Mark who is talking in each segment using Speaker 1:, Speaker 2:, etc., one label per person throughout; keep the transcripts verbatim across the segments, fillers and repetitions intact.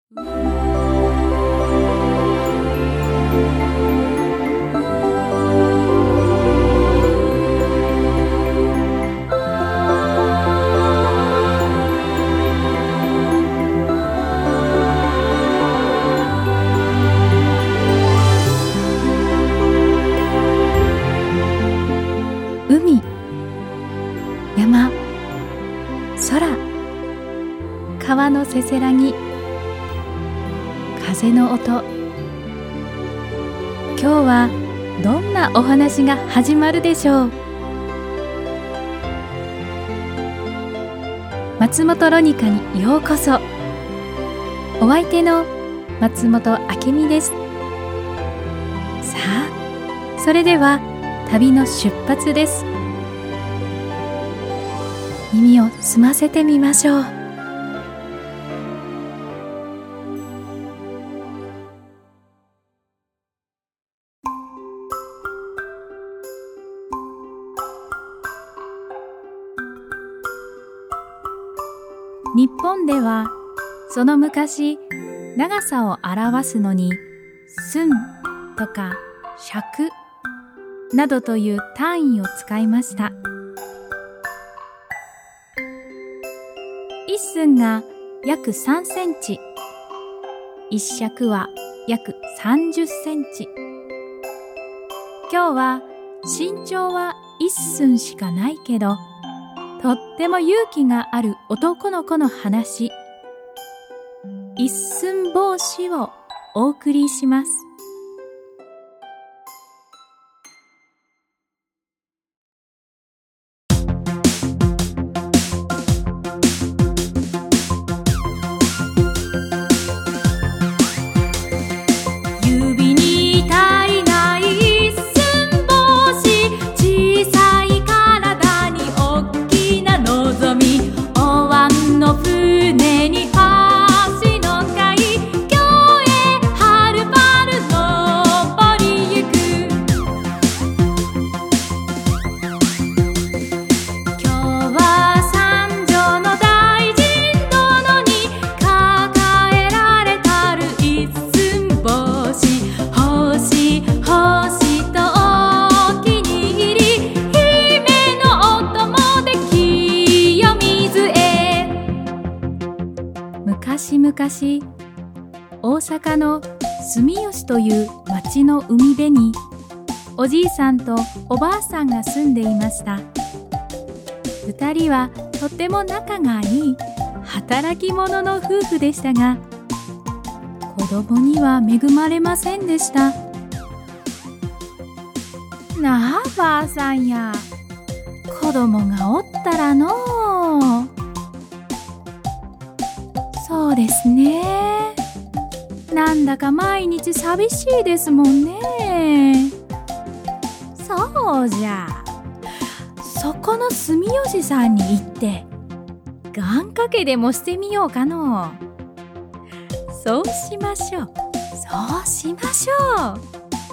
Speaker 1: 海、山、空、川のせせらぎ、風の音。今日はどんなお話が始まるでしょう。松本ロニカにようこそ。お相手の松本明美です。さあ、それでは旅の出発です。耳を澄ませてみましょう。日本ではその昔、長さを表すのに寸とか尺などという単位を使いました。一寸が約さんセンチ、一尺は約さんじゅっセンチ。今日は身長は一寸しかないけど、とっても勇気がある男の子の話、一寸法師をお送りします。昔々、大阪の住吉という町の海辺におじいさんとおばあさんが住んでいました。二人はとても仲がいい働き者の夫婦でしたが、子供には恵まれませんでした。なあばあさんや、子供がおったらのう。そうですね。なんだか毎日寂しいですもんね。そうじゃ。そこの住吉さんに行って願掛けでもしてみようかの。そうしましょう。そうしましょう。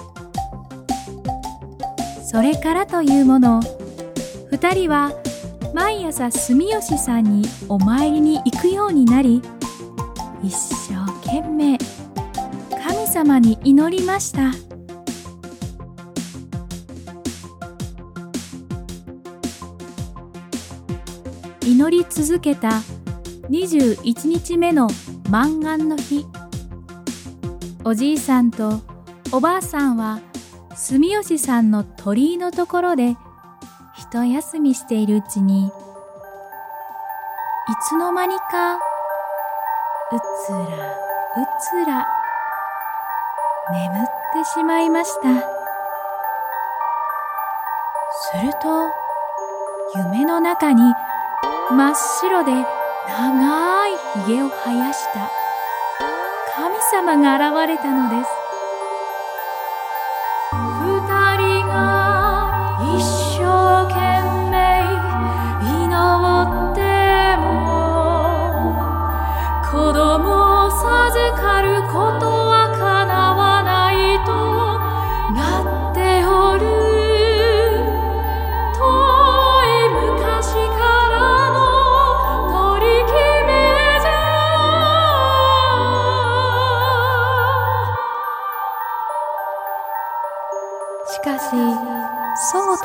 Speaker 1: それからというもの、二人は毎朝住吉さんにお参りに行くようになり、一生懸命神様に祈りました。祈り続けたにじゅういちにちめの満願の日、おじいさんとおばあさんは住吉さんの鳥居のところで一休みしているうちに、いつの間にかうつらうつら眠ってしまいました。すると夢の中に真っ白で長いひげを生やした神様が現れたのです。二人が一生懸命祈っても、子供を授かることは叶わないとなっておる。遠い昔からの取り決めじゃ。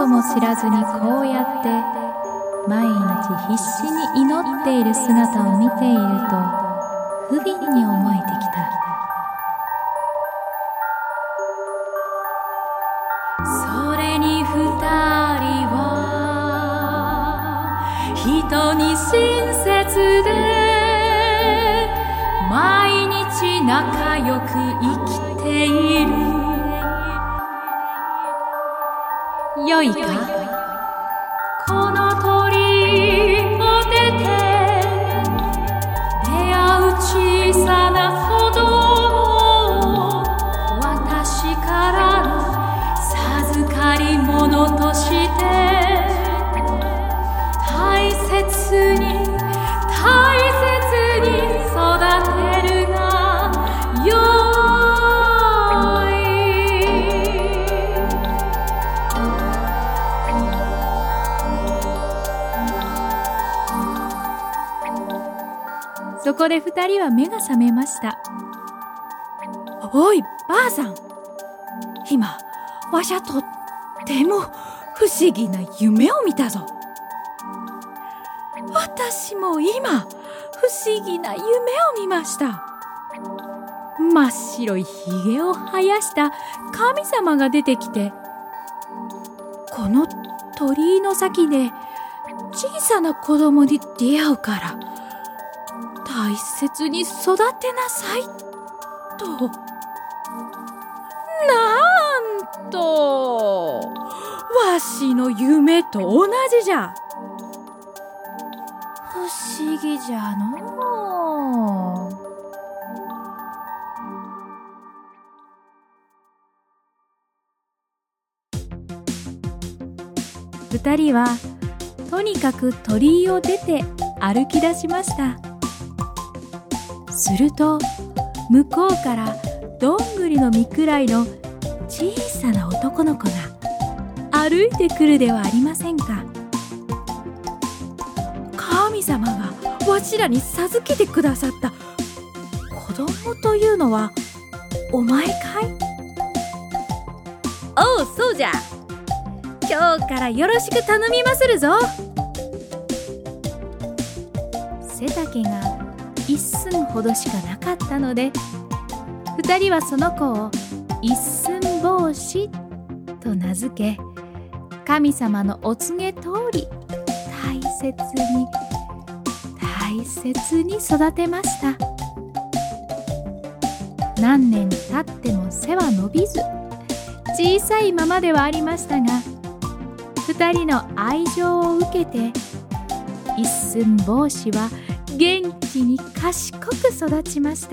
Speaker 1: とも知らずにこうやって毎日必死に祈っている姿を見ていると不憫に思えてきた。それに二人は人に親切で毎日仲良く生きている。よいか、この鳥を出て出会う小さな子供を私からの授かり物として大切に大切に育てるがよい。そこで二人は目が覚めました。
Speaker 2: おい、ばあさん。今、わしゃとっても不思議な夢を見たぞ。私も今、不思議な夢を見ました。真っ白いひげを生やした神様が出てきて、この鳥居の先で小さな子供に出会うから大切に育てなさいと。なんとわしの夢と同じじゃ。不思議じゃのう。
Speaker 1: 二人はとにかく鳥居を出て歩き出しました。すると向こうからどんぐりの実くらいの小さな男の子が歩いてくるではありませんか。
Speaker 2: 神様がわしらに授けてくださった子供というのはお前かい？
Speaker 1: おう、そうじゃ。今日からよろしく頼みまするぞ。背丈が一寸ほどしかなかったので、二人はその子を一寸法師と名付け、神様のお告げ通り大切に大切に育てました。何年経っても背は伸びず、小さいままではありましたが、二人の愛情を受けて一寸法師は元気に賢く育ちました。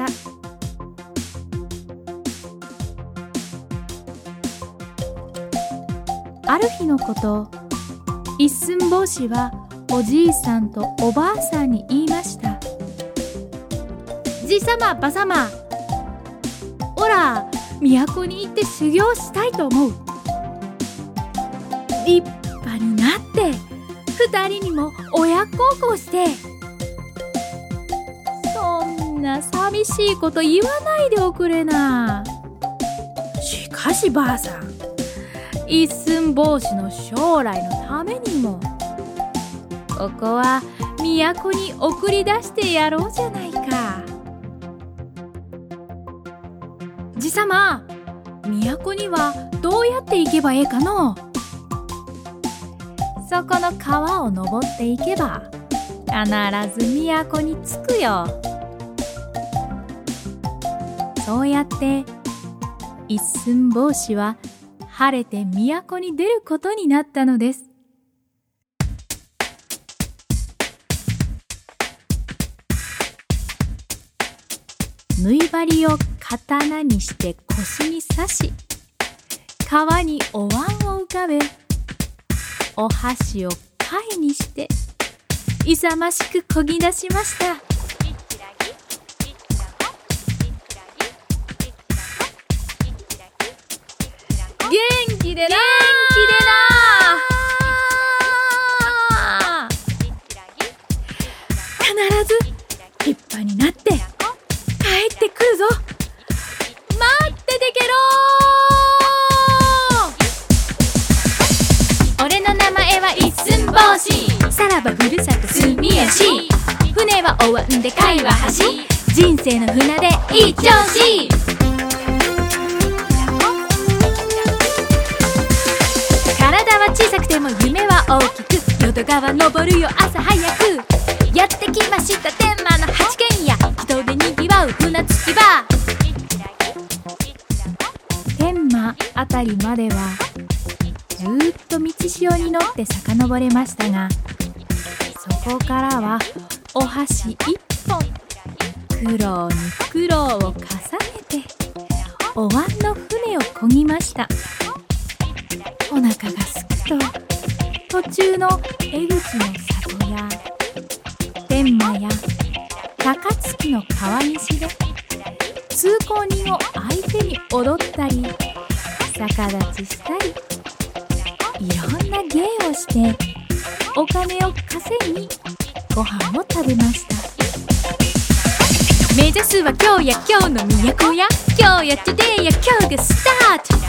Speaker 1: ある日のこと、一寸法師はおじいさんとおばあさんに言いました。じいさま、ばさま、おら、都に行って修行したいと思う。立派になって二人にも親孝行して。そんな寂しいこと言わないでおくれな。
Speaker 2: しかしばあさん、
Speaker 1: 一寸法師の将来のためにもここは都に送り出してやろうじゃないか。じさま、都にはどうやって行けばええかの？そこの川を登っていけば必ず都に着くよ。そうやって一寸法師は晴れて都に出ることになったのです。縫い針を刀にして腰に刺し、川にお椀を浮かべ、お箸を貝にして勇ましく漕ぎ出しました。元気でな、元気でな。必ず立派になって帰ってくるぞ。待っててけろー。お
Speaker 2: 湾で貝は橋、人生の船で一丁し。体は小さくても夢は大きく、淀川登るよ朝早く。やってきました天満の八軒家、人でにぎわう船着き場。天満あたりまではずーっと道潮に乗って遡れましたが、そこからはお箸一本、苦労に苦労を重ねてお椀の船を漕ぎました。お腹がすくと途中の江口の里や天満や高槻の川岸で通行人を相手に踊ったり逆立ちしたり、いろんな芸をしてお金を稼ぎご飯を食べました。目指すは今日や今日の都や、今日や today や今日がスタート。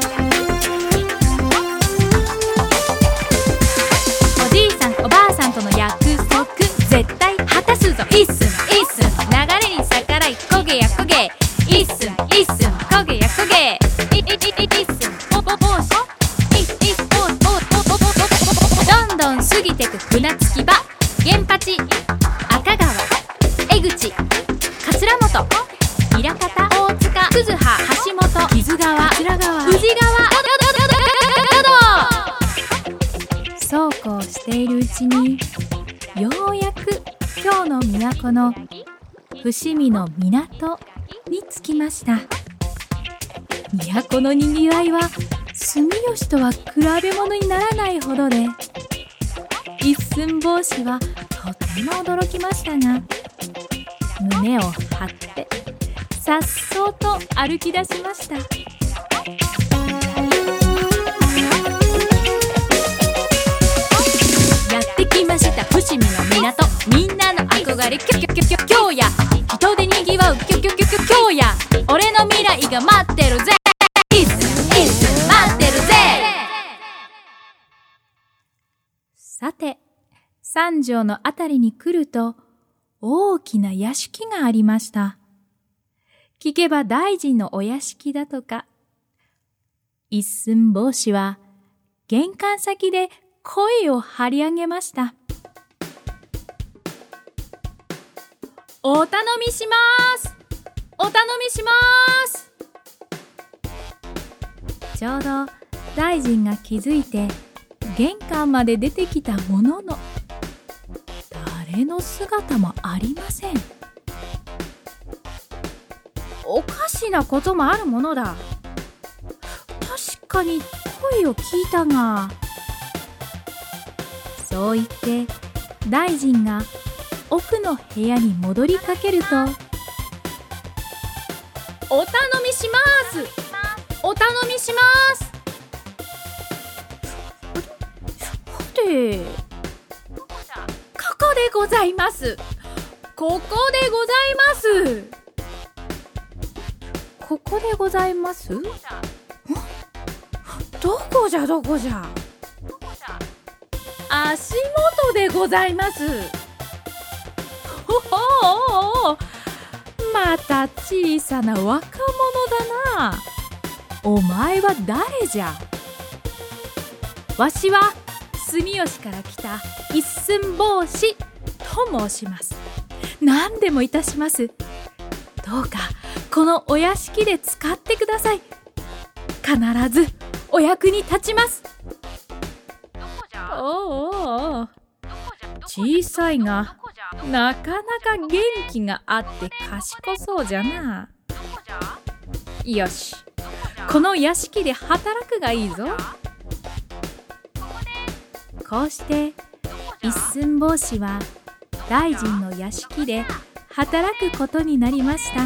Speaker 2: おじいさんおばあさんとの約束絶対果たすぞ。一寸一寸流れに逆らい焦げや焦げ、一寸一寸焦げや焦げ、いいいい一寸おぼぼうし、いいおおおおどんどん過ぎてく船着き場、源八、赤川、江口、桂本、枚方、大塚、葛葉、橋本、木津川、宇治川、そうこうしているうちにようやく京の都の伏見の港に着きました。都のにぎわいは住吉とは比べ物にならないほどで、一寸法師はとても驚きましたが、胸を張ってさっそうと歩き出しました。やってきました伏見の港、みんなの憧れキョキョキョキョ京や、人でにぎわうキョキョキョキョ京や、俺の未来が待ってるぜ、いっすいっす待ってるぜ。さて三条のあたりに来ると大きな屋敷がありました。聞けば大臣のお屋敷だとか。一寸法師は玄関先で声を張り上げました。お頼みします。お頼みします。ちょうど大臣が気づいて玄関まで出てきたものの、誰の姿もありません。おかしなこともあるものだ。確かに声を聞いたが。そう言って大臣が奥の部屋に戻りかけると、お頼みします。お頼みします。さて、ここでございます。ここでございます。ここでございます。どこじゃどこじゃ。足元でございます。ほほう、また小さな若者だな。お前は誰じゃ。わしは住吉から来た一寸法師と申します。何でもいたします。どうかこのお屋敷で使ってください。必ずお役に立ちます。おうおう、小さいがなかなか元気があって賢そうじゃな。よし、この屋敷で働くがいいぞ。こうして一寸法師は大臣の屋敷で働くことになりました。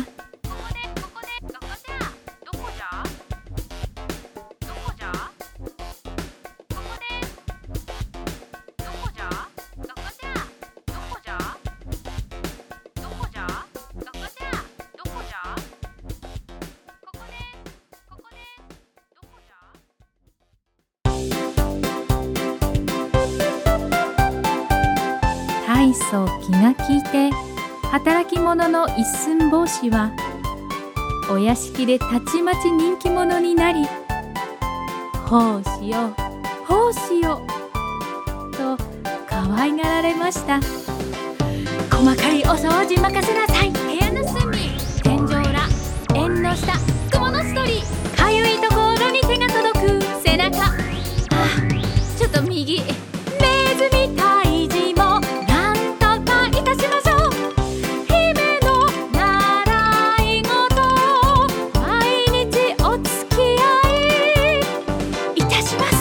Speaker 2: 大層気が利いて
Speaker 1: 働き者の一寸法師はお屋敷でたちまち人気者になり、奉仕よ奉仕よと可愛がられました。細かいお掃除任せなさい。部屋の隅、天井裏、縁の下、雲のすとり、かゆいところに手が届く背中、あちょっと右、ネズミ退治もなんとかいたしましょう。姫の習い事、毎日お付き合いいたします。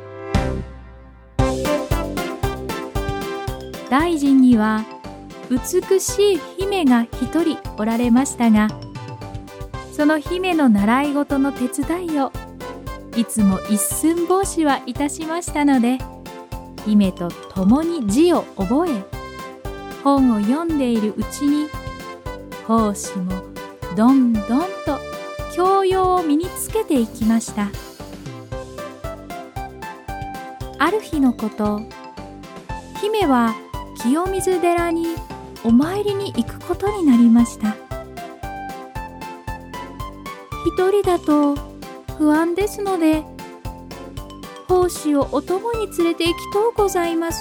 Speaker 1: 大臣には美しい姫が一人おられましたが、その姫の習い事の手伝いをいつも一寸法師はいたしましたので、姫と共に字を覚え、本を読んでいるうちに、奉仕もどんどんと教養を身につけていきました。ある日のこと、姫は清水寺にお参りに行くことになりました。一人だと不安ですので、奉仕をお供に連れて行きとうございます。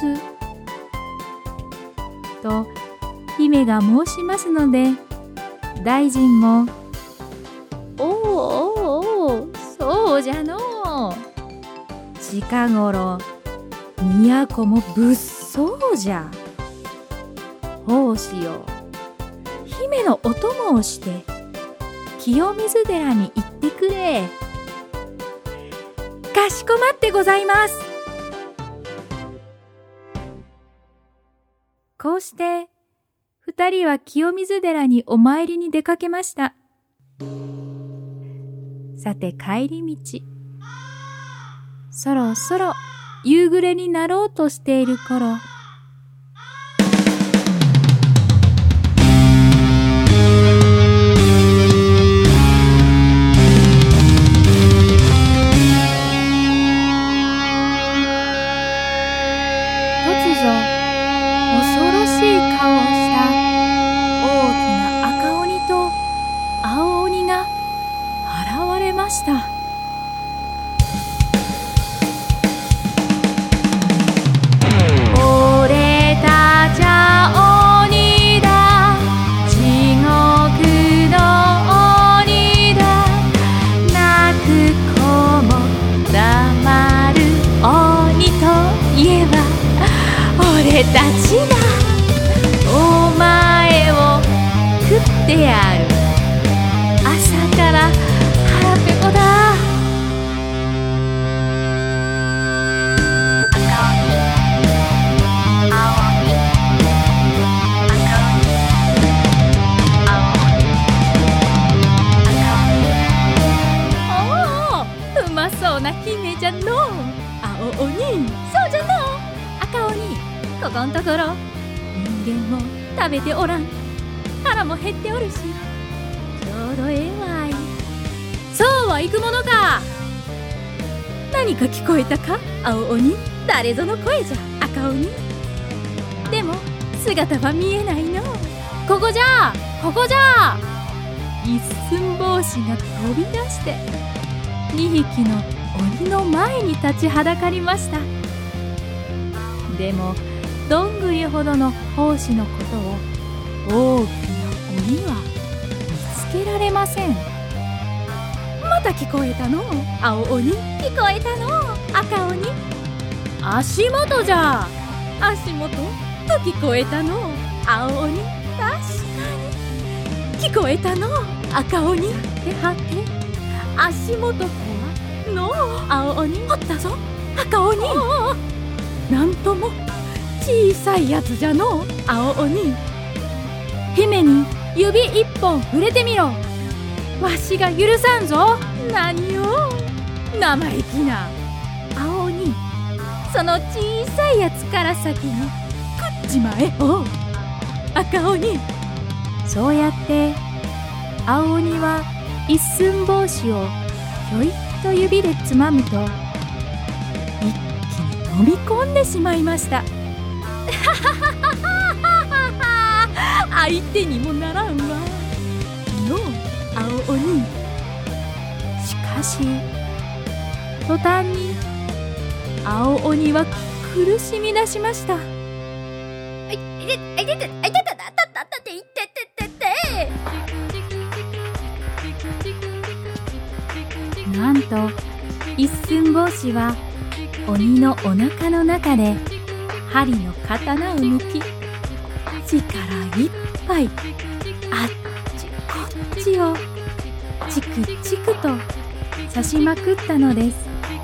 Speaker 1: と姫が申しますので、大臣も、おうおうおう、そうじゃのう。近頃、都も物騒じゃ。奉仕よ、姫のお供をして清水寺に行ってくれ。かしこまってございます。こうして二人は清水寺にお参りに出かけました。さて帰り道、そろそろ夕暮れになろうとしている頃、俺たちがお前を食ってやる。朝から腹ペコだ。おお、うまそうな姫じゃのう。青鬼、そうじゃのう。赤鬼、ここんところ人間も食べておらん。腹も減っておるし、ちょうどええわい。そうはいくものか。何か聞こえたか、青鬼。誰ぞの声じゃ、赤鬼。でも姿は見えないの。ここじゃ、ここじゃ。一寸法師が飛び出してにひきの鬼の前に立ちはだかりました。でもどんぐりほどの奉仕のことを大きな鬼は見つけられません。また聞こえたの、青鬼。聞こえたの、赤鬼。足元じゃ。足元と聞こえたの、青鬼。確かに聞こえたの、赤鬼。ってはて、足元とはの、青鬼。おったぞ、赤鬼。なんとも小さいやつじゃの、青鬼。姫に指一本触れてみろ。わしが許さんぞ。何を生意気な。青鬼、その小さいやつから先に食っちまえ。おう、赤鬼。そうやって青鬼は一寸法師をひょいっと指でつまむと、一気に飲み込んでしまいました。
Speaker 2: 相手にもならんわの青鬼。
Speaker 1: しかし途端に青鬼は苦しみ出しました。
Speaker 2: あいてあいてあいてたたたたたていてててて。
Speaker 1: なんと一寸法師は鬼のお腹の中で針の刀を抜き、力いっぱいあっちこっちをチクチクと刺しまくったのです。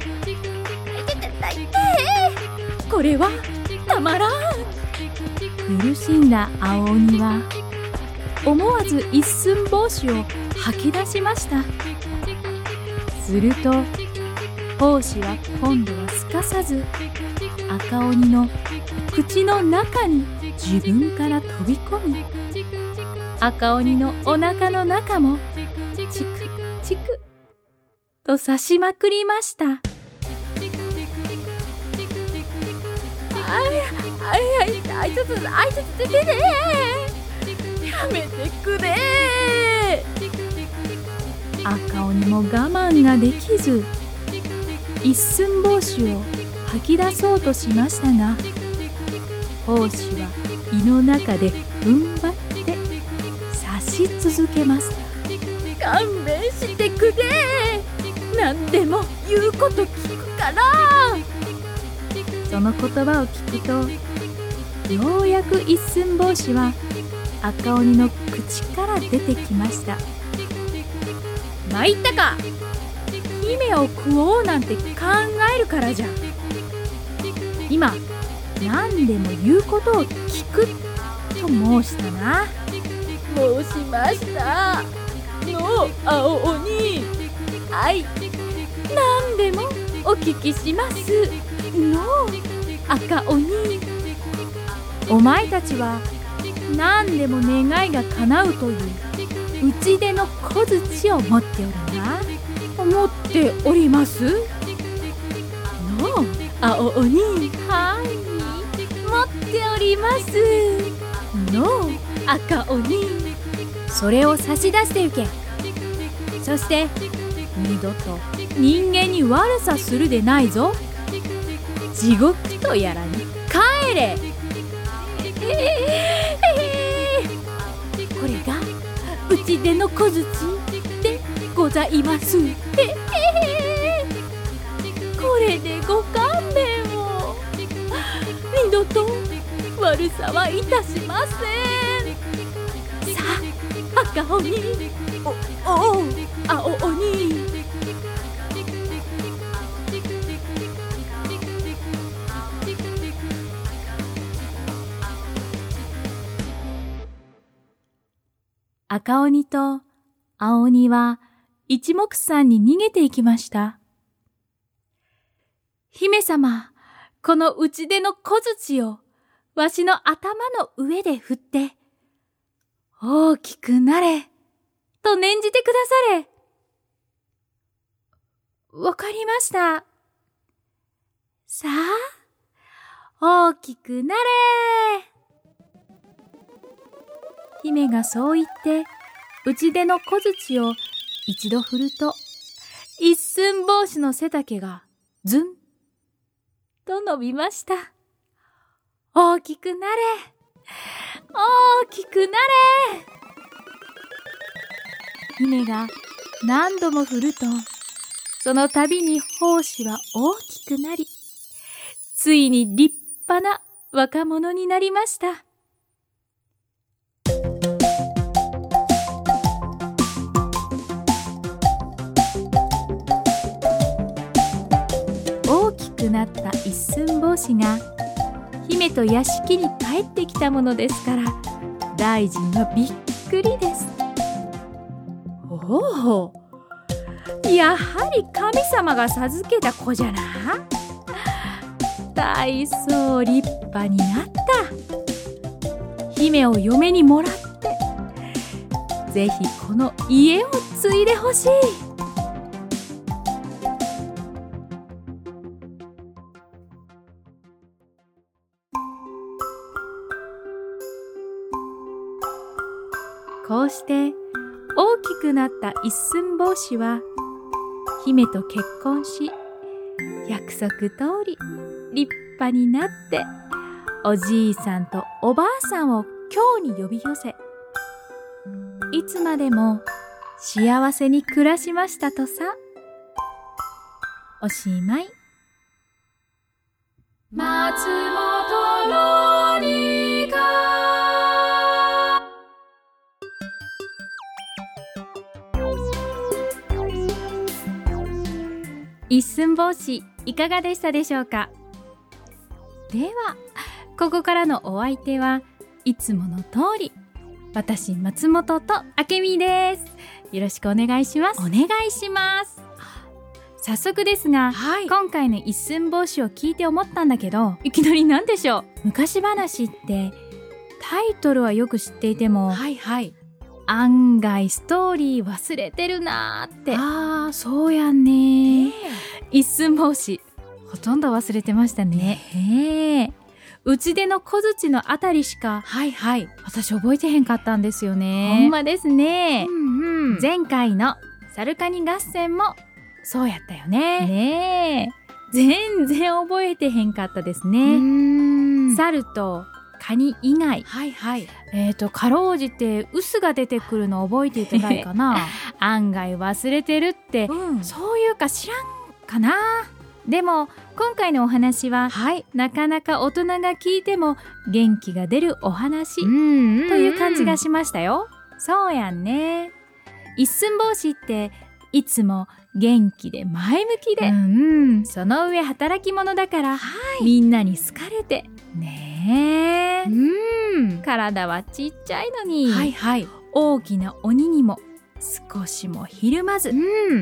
Speaker 2: これはたまらん。
Speaker 1: 苦しんだ青鬼は思わず一寸法師を吐き出しました。すると法師は今度はすかさず赤鬼の口の中に自分から飛び込み、赤鬼のお腹の中もチクチクと刺しまくりました。
Speaker 2: あいあいあいあいつつあいつつてててやめてくれ。
Speaker 1: 赤鬼も我慢ができず一寸法師を吐き出そうとしましたが、法師は胃の中で踏ん張って刺し続けます。
Speaker 2: 勘弁してくれ。何でも言うこと聞くから。
Speaker 1: その言葉を聞くと、ようやく一寸法師は赤鬼の口から出てきました。
Speaker 2: 参ったか。姫を食おうなんて考えるからじゃ。
Speaker 1: 今何でも言うことを聞くと申したな。
Speaker 2: 申しましたの青鬼。はい、何でもお聞きしますの赤鬼。
Speaker 1: お前たちは何でも願いが叶うという打ち出の小槌を持っておるな。
Speaker 2: 持っておりますの青鬼。
Speaker 1: はい、持っております
Speaker 2: の赤鬼。
Speaker 1: それを差し出してゆけ。そして二度と人間に悪さするでないぞ。地獄とやらに帰れ。
Speaker 2: ええー、これが打ち出の小槌でございます。ええー、これでご勘弁を。二度と悪さはいたしません。さあ赤鬼、おおう青鬼。
Speaker 1: 赤鬼と青鬼は一目散に逃げていきました。
Speaker 2: 姫様、この打ち出の小槌をわしの頭の上で振って、大きくなれと念じてくだされ。わかりました。さあ、大きくなれ。
Speaker 1: 姫がそう言って打ち出の小槌を一度振ると、
Speaker 2: 一寸法師の背丈がずんと伸びました。大きくなれ、大きくなれ。
Speaker 1: 姫が何度も振ると、その度に法師は大きくなり、ついに立派な若者になりました。大きくなった一寸法師が姫と屋敷に帰ってきたものですから、大臣はびっくりです。
Speaker 2: おお、やはり神様が授けた子じゃな。
Speaker 1: 大層立派になった。姫を嫁にもらってぜひこの家を継いでほしい。 うして大きくなった一寸法師は姫と結婚し、約束通り立派になっておじいさんとおばあさんを京に呼び寄せ、いつまでも幸せに暮らしましたとさ。おしまい。
Speaker 2: 松本のりか。
Speaker 1: 一寸法師いかがでしたでしょうか。ではここからのお相手はいつもの通り、私松本と明美です。よろしくお願いします。お願いします。早速ですが、はい、今回の一寸法師を聞いて思ったんだけど、いきなり何でしょう。昔話ってタイトルはよく知っていても、はいはい、案外ストーリー忘れてるなーって。あー、そうやんね、ね、一寸法師ほとんど忘れてましたね。ねえ、うちでの小槌のあたりしか、はいはい、私覚えてへんかったんですよね。ほんまですね、うんうん、前回のサルカニ合戦もそうやったよね。ねえ、全然覚えてへんかったですね。うーん、猿とカニ以外、はいはい、えーとかろうじて臼が出てくるの覚えていただいかな案外忘れてるって、うん、そういうか知らんかな。でも今回のお話は、はい、なかなか大人が聞いても元気が出るお話という感じがしましたよ。そうやんね。一寸法師っていつも元気で前向きで、うんうん、その上働き者だから、はい、みんなに好かれてねえ、うん、体はちっちゃいのに、はいはい、大きな鬼にも少しもひるまず、うん、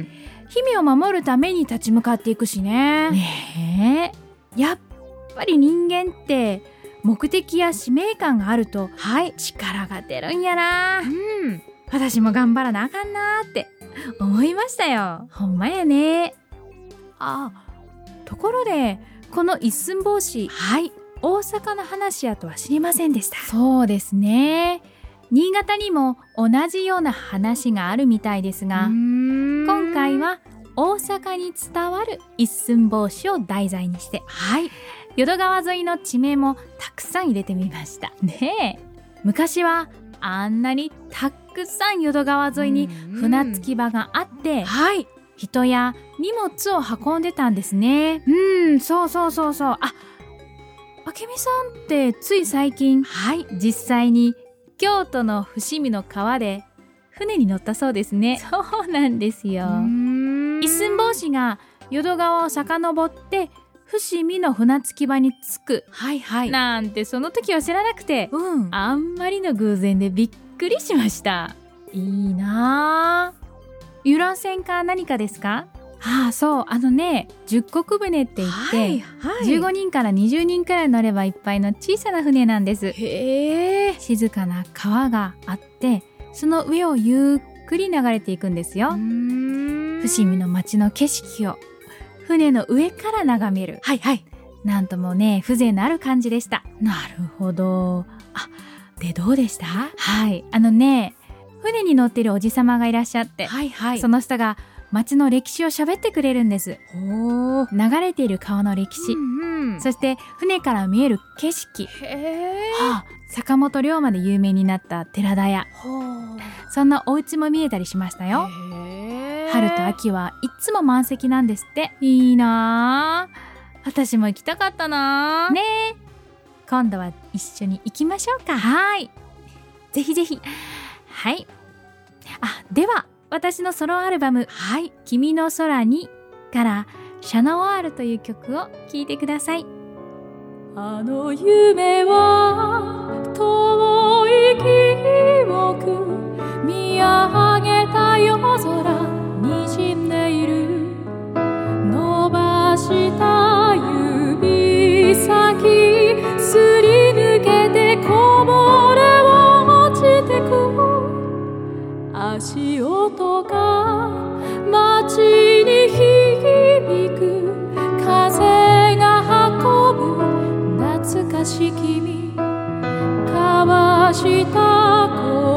Speaker 1: 姫を守るために立ち向かっていくしね。ねえ、やっぱり人間って目的や使命感があると、はい、力が出るんやな、うん、私も頑張らなあかんなーって思いましたよ。ほんまやね。あ、ところでこの一寸法師、はい、大阪の話やとは知りませんでした。そうですね、新潟にも同じような話があるみたいですが、今回は大阪に伝わる一寸法師を題材にして、はい、淀川沿いの地名もたくさん入れてみましたね。え、昔はあんなにたくさん淀川沿いに船着き場があって、はい、人や荷物を運んでたんですね。うん、そうそうそうそう。あ、明美さんってつい最近、はい、実際に京都の伏見の川で船に乗ったそうですね。そうなんですよ。一寸法師が淀川を遡って伏見の船着き場に着く、はいはい、なんてその時は知らなくて、うん、あんまりの偶然でびっくりしました。いいなぁ。遊覧船か何かですか？ああ、そう、あのね、十石船って言って、はいはい、じゅうごにんからにじゅうにんくらい乗ればいっぱいの小さな船なんです。へー。静かな川があって、その上をゆっくり流れていくんですよ。伏見の街の景色を船の上から眺める。はいはい。なんともね、風情のある感じでした。なるほど。あ、でどうでした？はい。あのね、船に乗っているおじさまがいらっしゃって、はいはい、その人が街の歴史を喋ってくれるんです。お流れている川の歴史、うんうん、そして船から見える景色、へー、はあ、坂本龍馬で有名になった寺田屋、そんなお家も見えたりしましたよ。へー、春と秋はいつも満席なんですって。いいなぁ、私も行きたかったなねえ、今度は一緒に行きましょうか。はい、ぜひぜひ。はい。あ、では私のソロアルバム、はい、君の空にからシャノワールという曲を聴いてください。あの夢は遠い記憶、見上げた夜空にじんでいる、伸ばした指先すり抜けてこぼれ落ちてく、足音が街に響く、風が運ぶ懐かしき君、交わした言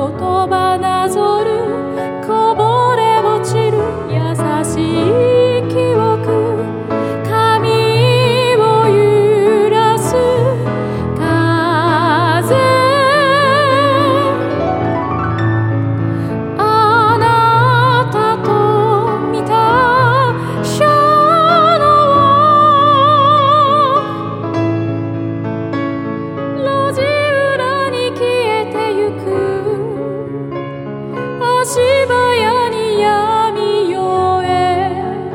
Speaker 2: 言葉なぞるこぼれ落ちる優しい記憶髪を揺らす風あなたと見たシャドウ路地裏に消えてゆく足早に闇夜へ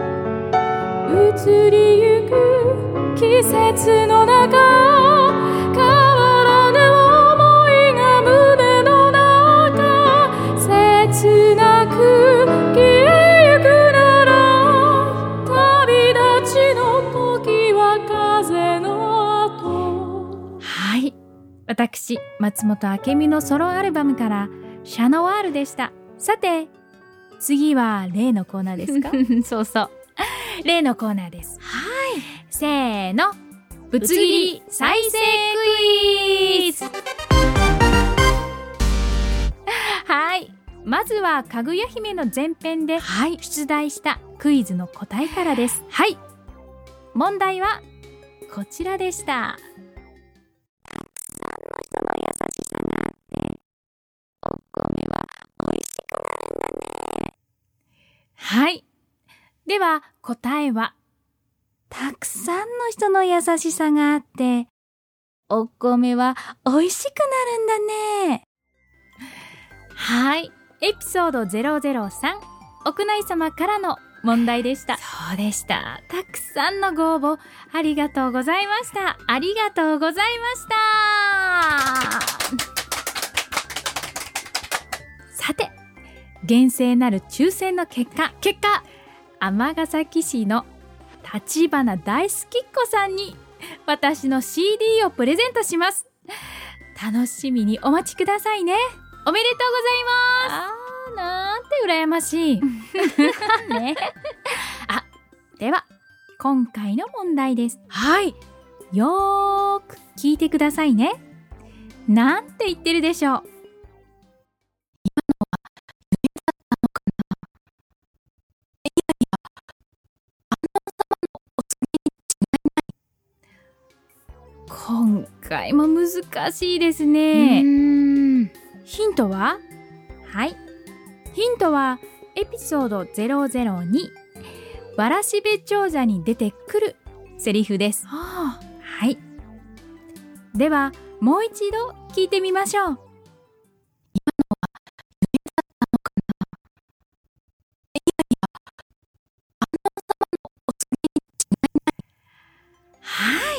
Speaker 2: 移りゆく季節の中変わらぬ想いが胸の中切なく消えゆくなら旅立ちの時は風の後。
Speaker 1: はい、私松本明美のソロアルバムからシャノワールでした。さて次は例のコーナーですか？そうそう、例のコーナーです。はい、せーの、ぶつ切り再生クイズ。はい、まずはかぐや姫の前編で出題したクイズの答えからです。はい、問題はこちらでした。はい、では答えは、たくさんの人の優しさがあってお米は美味しくなるんだね。はい、エピソードゼロゼロさん、奥内様からの問題でした。そうでした。たくさんのご応募ありがとうございました。ありがとうございました。さて、厳正なる抽選の結果、結果、尼崎市の立花大好きっ子さんに私の シーディー をプレゼントします。楽しみにお待ちくださいね。おめでとうございます。あー、なんて羨ましい。ね。あ、では今回の問題です。はい、よーく聞いてくださいね。なんて言ってるでしょう。今回も難しいですね。うーん、ヒントは？はい、ヒントはエピソードゼロゼロにわらしべ長者に出てくるセリフです。はあ、はい、ではもう一度聞いてみましょう。今のは夢だったのかな。いやいや、あの様のお告げに違いない。はい、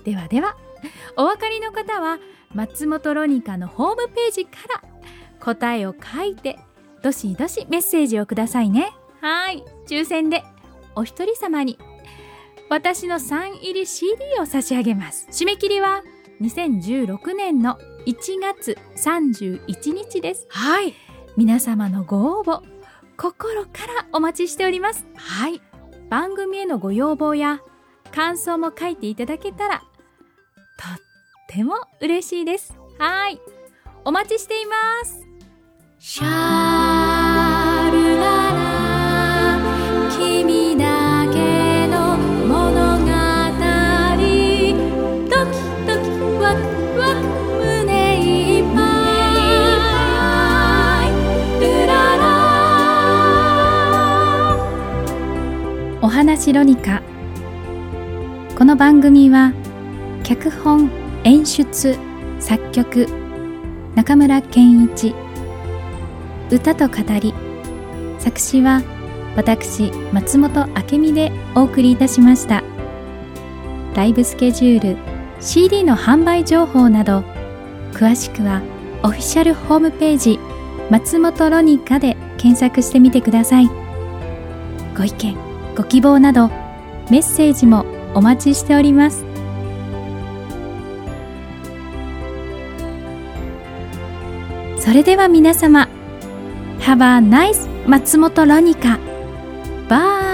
Speaker 1: ではではお分かりの方は松本ロニカのホームページから答えを書いてどしどしメッセージをくださいね。はい、抽選でお一人様に私のサイン入り シーディー を差し上げます。締め切りはにせんじゅうろくねんのいちがつさんじゅういちにちです。はい、皆様のご応募心からお待ちしております。はい、番組へのご要望や感想も書いていただけたらとっても嬉しいです。はい、お待ちしています。シャルララ、君だけの物語、ドキドキワクワク胸いっぱい、ルララ。お話ロニカ。この番組は脚本・演出・作曲中村健一、歌と語り作詞は私松本明美でお送りいたしました。ライブスケジュール、シーディー の販売情報など詳しくはオフィシャルホームページ松本ロニカで検索してみてください。ご意見ご希望などメッセージもお待ちしております。それでは皆様 Have a nice 松本ロニカ。バイ。